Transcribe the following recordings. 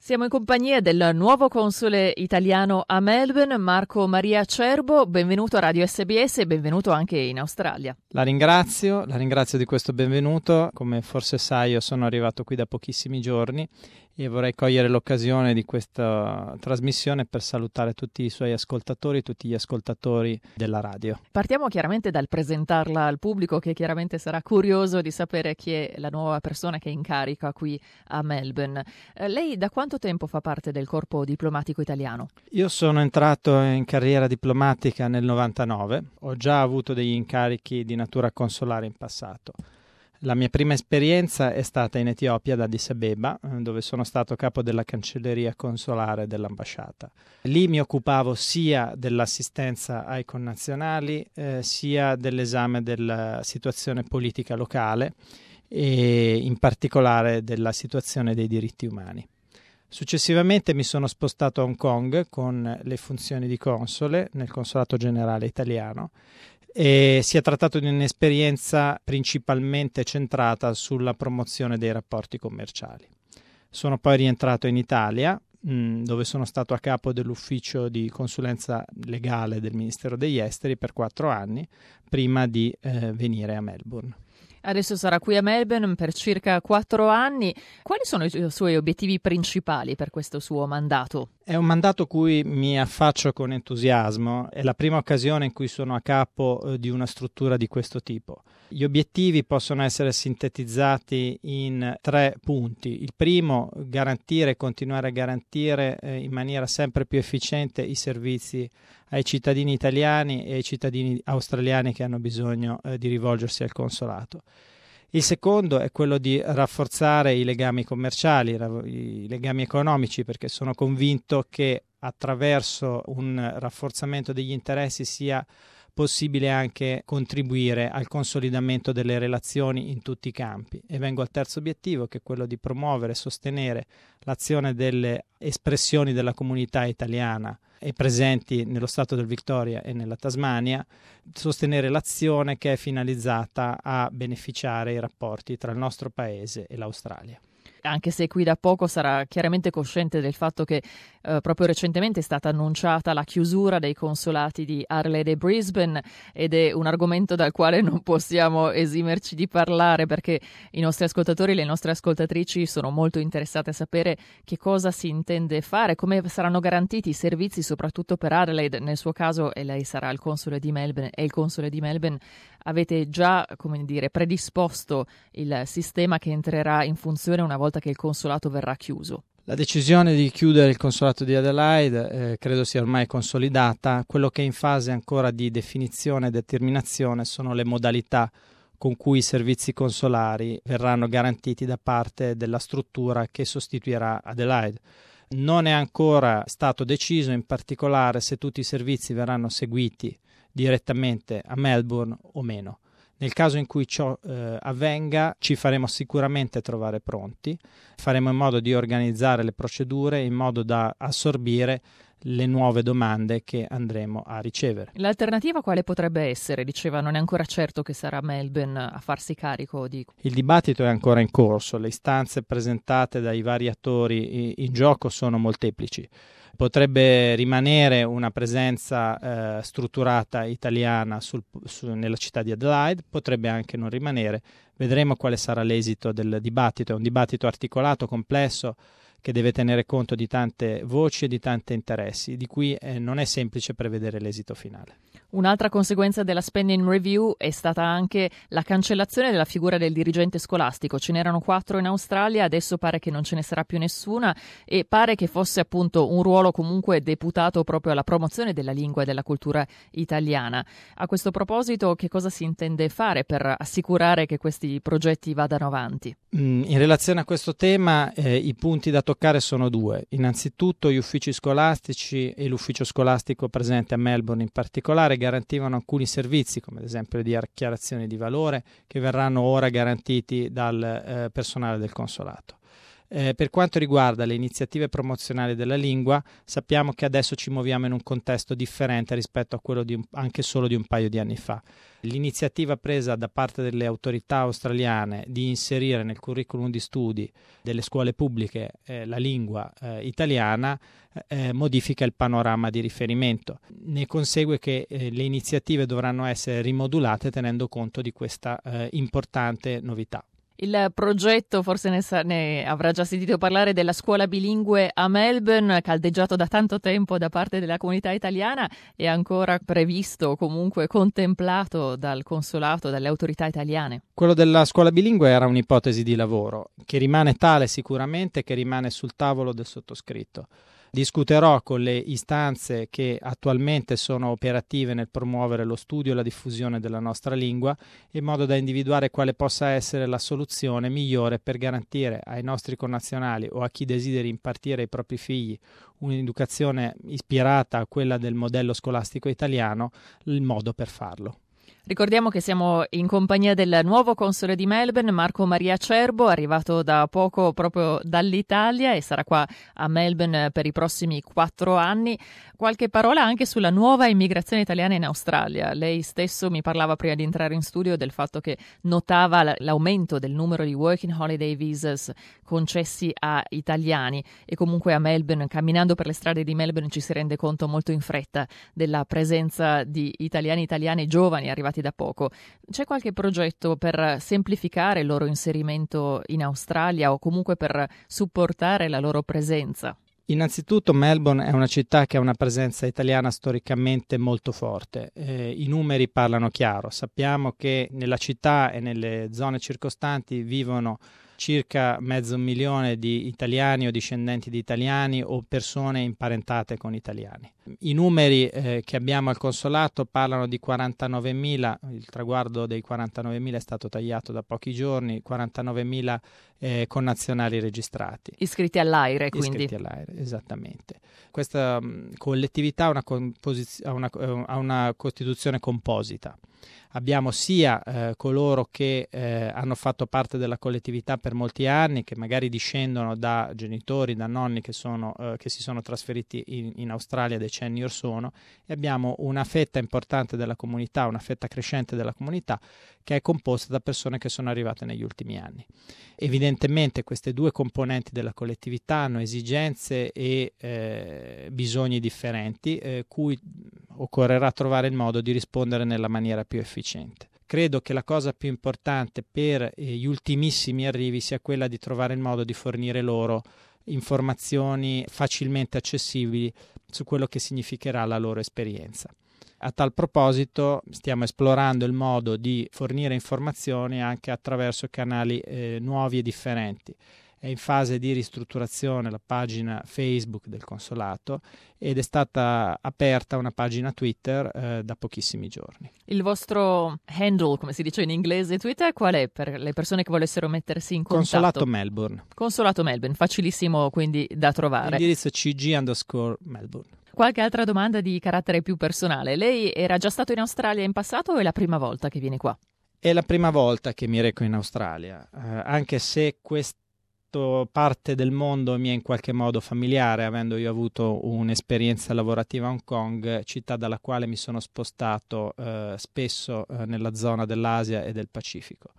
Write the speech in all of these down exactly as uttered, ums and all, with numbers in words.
Siamo in compagnia del nuovo console italiano a Melbourne, Marco Maria Cerbo. Benvenuto a Radio S B S e benvenuto anche in Australia. La ringrazio, la ringrazio di questo benvenuto. Come forse sai, io sono arrivato qui da pochissimi giorni e vorrei cogliere l'occasione di questa trasmissione per salutare tutti i suoi ascoltatori, tutti gli ascoltatori della radio. Partiamo chiaramente dal presentarla al pubblico, che chiaramente sarà curioso di sapere chi è la nuova persona che è in carica qui a Melbourne. Eh, lei da quanto tempo fa parte del corpo diplomatico italiano? Io sono entrato in carriera diplomatica nel novantanove, ho già avuto degli incarichi di natura consolare in passato. La mia prima esperienza è stata in Etiopia, ad Addis Abeba, dove sono stato capo della cancelleria consolare dell'ambasciata. Lì mi occupavo sia dell'assistenza ai connazionali, eh, sia dell'esame della situazione politica locale e in particolare della situazione dei diritti umani. Successivamente mi sono spostato a Hong Kong con le funzioni di console nel Consolato Generale Italiano e si è trattato di un'esperienza principalmente centrata sulla promozione dei rapporti commerciali. Sono poi rientrato in Italia, mh, dove sono stato a capo dell'ufficio di consulenza legale del Ministero degli Esteri per quattro anni, prima di eh, venire a Melbourne. Adesso sarà qui a Melbourne per circa quattro anni. Quali sono i suoi obiettivi principali per questo suo mandato? È un mandato cui mi affaccio con entusiasmo, è la prima occasione in cui sono a capo eh, di una struttura di questo tipo. Gli obiettivi possono essere sintetizzati in tre punti. Il primo, garantire e continuare a garantire eh, in maniera sempre più efficiente i servizi ai cittadini italiani e ai cittadini australiani che hanno bisogno eh, di rivolgersi al consolato. Il secondo è quello di rafforzare i legami commerciali, i legami economici, perché sono convinto che attraverso un rafforzamento degli interessi sia possibile anche contribuire al consolidamento delle relazioni in tutti i campi. E vengo al terzo obiettivo, che è quello di promuovere e sostenere l'azione delle espressioni della comunità italiana e presenti nello Stato del Victoria e nella Tasmania, sostenere l'azione che è finalizzata a beneficiare i rapporti tra il nostro paese e l'Australia. Anche se qui da poco sarà chiaramente cosciente del fatto che eh, proprio recentemente è stata annunciata la chiusura dei consolati di Adelaide e Brisbane, ed è un argomento dal quale non possiamo esimerci di parlare, perché i nostri ascoltatori e le nostre ascoltatrici sono molto interessate a sapere che cosa si intende fare, come saranno garantiti i servizi soprattutto per Adelaide. Nel suo caso, e lei sarà il console di Melbourne e il console di Melbourne, avete già, come dire, predisposto il sistema che entrerà in funzione una volta che il consolato verrà chiuso? La decisione di chiudere il consolato di Adelaide eh, credo sia ormai consolidata. Quello che è in fase ancora di definizione e determinazione sono le modalità con cui i servizi consolari verranno garantiti da parte della struttura che sostituirà Adelaide. Non è ancora stato deciso in particolare se tutti i servizi verranno seguiti direttamente a Melbourne o meno. Nel caso in cui ciò eh, avvenga, ci faremo sicuramente trovare pronti, faremo in modo di organizzare le procedure in modo da assorbire le nuove domande che andremo a ricevere. L'alternativa quale potrebbe essere? Diceva, non è ancora certo che sarà Melbourne a farsi carico di... Il dibattito è ancora in corso, le istanze presentate dai vari attori in gioco sono molteplici. Potrebbe rimanere una presenza eh, strutturata italiana sul, su, nella città di Adelaide, potrebbe anche non rimanere. Vedremo quale sarà l'esito del dibattito. È un dibattito articolato, complesso, che deve tenere conto di tante voci e di tanti interessi, di cui eh, non è semplice prevedere l'esito finale. Un'altra conseguenza della spending review è stata anche la cancellazione della figura del dirigente scolastico. Ce n'erano quattro in Australia, adesso pare che non ce ne sarà più nessuna e pare che fosse appunto un ruolo comunque deputato proprio alla promozione della lingua e della cultura italiana. A questo proposito, che cosa si intende fare per assicurare che questi progetti vadano avanti? In relazione a questo tema eh, i punti da toccare sono due. Innanzitutto gli uffici scolastici e l'ufficio scolastico presente a Melbourne in particolare garantivano alcuni servizi, come ad esempio di dichiarazioni di valore, che verranno ora garantiti dal eh, personale del consolato. Eh, per quanto riguarda le iniziative promozionali della lingua, sappiamo che adesso ci muoviamo in un contesto differente rispetto a quello di un, anche solo di un paio di anni fa. L'iniziativa presa da parte delle autorità australiane di inserire nel curriculum di studi delle scuole pubbliche eh, la lingua eh, italiana eh, modifica il panorama di riferimento. Ne consegue che eh, le iniziative dovranno essere rimodulate tenendo conto di questa eh, importante novità. Il progetto, forse ne, sa, ne avrà già sentito parlare, della scuola bilingue a Melbourne, caldeggiato da tanto tempo da parte della comunità italiana, è ancora previsto o comunque contemplato dal consolato, dalle autorità italiane. Quello della scuola bilingue era un'ipotesi di lavoro, che rimane tale sicuramente, che rimane sul tavolo del sottoscritto. Discuterò con le istanze che attualmente sono operative nel promuovere lo studio e la diffusione della nostra lingua, in modo da individuare quale possa essere la soluzione migliore per garantire ai nostri connazionali o a chi desideri impartire ai propri figli un'educazione ispirata a quella del modello scolastico italiano, il modo per farlo. Ricordiamo che siamo in compagnia del nuovo console di Melbourne, Marco Maria Cerbo, arrivato da poco proprio dall'Italia e sarà qua a Melbourne per i prossimi quattro anni. Qualche parola anche sulla nuova immigrazione italiana in Australia. Lei stesso mi parlava prima di entrare in studio del fatto che notava l'aumento del numero di working holiday visas concessi a italiani e comunque a Melbourne, camminando per le strade di Melbourne, ci si rende conto molto in fretta della presenza di italiani italiani giovani arrivati da poco. C'è qualche progetto per semplificare il loro inserimento in Australia o comunque per supportare la loro presenza? Innanzitutto Melbourne è una città che ha una presenza italiana storicamente molto forte. Eh, I numeri parlano chiaro. Sappiamo che nella città e nelle zone circostanti vivono circa mezzo milione di italiani o discendenti di italiani o persone imparentate con italiani. I numeri eh, che abbiamo al consolato parlano di quarantanovemila, il traguardo dei quarantanovemila è stato tagliato da pochi giorni, quarantanovemila eh, connazionali registrati. Iscritti all'AIRE, quindi. Iscritti all'AIRE, esattamente. Questa mh, collettività ha una, composi- ha una, uh, ha una costituzione composita. Abbiamo sia eh, coloro che eh, hanno fatto parte della collettività per molti anni, che magari discendono da genitori, da nonni che, sono, eh, che si sono trasferiti in, in Australia decenni or sono, e abbiamo una fetta importante della comunità, una fetta crescente della comunità che è composta da persone che sono arrivate negli ultimi anni. Evidentemente queste due componenti della collettività hanno esigenze e eh, bisogni differenti, eh, cui occorrerà trovare il modo di rispondere nella maniera più efficiente. Credo che la cosa più importante per eh, gli ultimissimi arrivi sia quella di trovare il modo di fornire loro informazioni facilmente accessibili su quello che significherà la loro esperienza. A tal proposito stiamo esplorando il modo di fornire informazioni anche attraverso canali eh, nuovi e differenti. È in fase di ristrutturazione la pagina Facebook del consolato ed è stata aperta una pagina Twitter eh, da pochissimi giorni. Il vostro handle, come si dice in inglese, Twitter, qual è per le persone che volessero mettersi in contatto? Consolato Melbourne. Consolato Melbourne, facilissimo quindi da trovare. L'indirizzo C G underscore Melbourne. Qualche altra domanda di carattere più personale. Lei era già stato in Australia in passato o è la prima volta che viene qua? È la prima volta che mi reco in Australia, eh, anche se questa parte del mondo mi è in qualche modo familiare, avendo io avuto un'esperienza lavorativa a Hong Kong, città dalla quale mi sono spostato eh, spesso eh, nella zona dell'Asia e del Pacifico.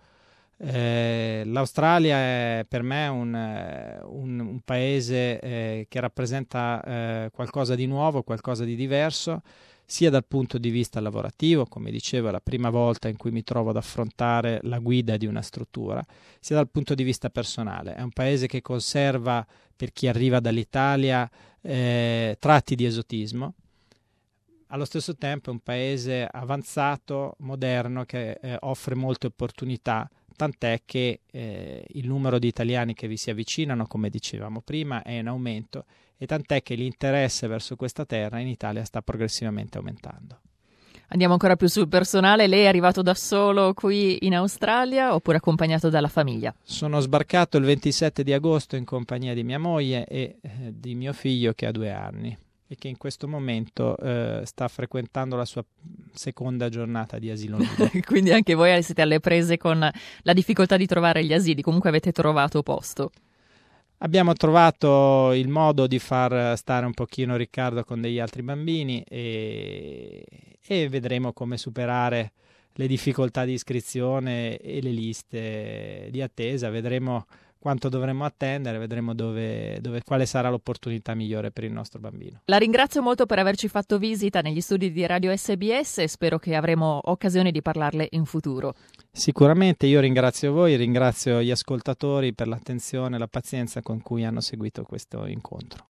Eh, L'Australia è per me un, un, un paese eh, che rappresenta eh, qualcosa di nuovo, qualcosa di diverso, sia dal punto di vista lavorativo, come dicevo è la prima volta in cui mi trovo ad affrontare la guida di una struttura, sia dal punto di vista personale. È un paese che conserva, per chi arriva dall'Italia, eh, tratti di esotismo. Allo stesso tempo è un paese avanzato, moderno, che eh, offre molte opportunità, tant'è che eh, il numero di italiani che vi si avvicinano, come dicevamo prima, è in aumento, e tant'è che l'interesse verso questa terra in Italia sta progressivamente aumentando. Andiamo ancora più sul personale. Lei è arrivato da solo qui in Australia oppure accompagnato dalla famiglia? Sono sbarcato il ventisette di agosto in compagnia di mia moglie e eh, di mio figlio che ha due anni e che in questo momento eh, sta frequentando la sua seconda giornata di asilo nido. Quindi anche voi siete alle prese con la difficoltà di trovare gli asili, comunque avete trovato posto. Abbiamo trovato il modo di far stare un pochino Riccardo con degli altri bambini e, e vedremo come superare le difficoltà di iscrizione e le liste di attesa, vedremo quanto dovremo attendere, vedremo dove, dove, quale sarà l'opportunità migliore per il nostro bambino. La ringrazio molto per averci fatto visita negli studi di Radio S B S e spero che avremo occasione di parlarle in futuro. Sicuramente, io ringrazio voi, ringrazio gli ascoltatori per l'attenzione e la pazienza con cui hanno seguito questo incontro.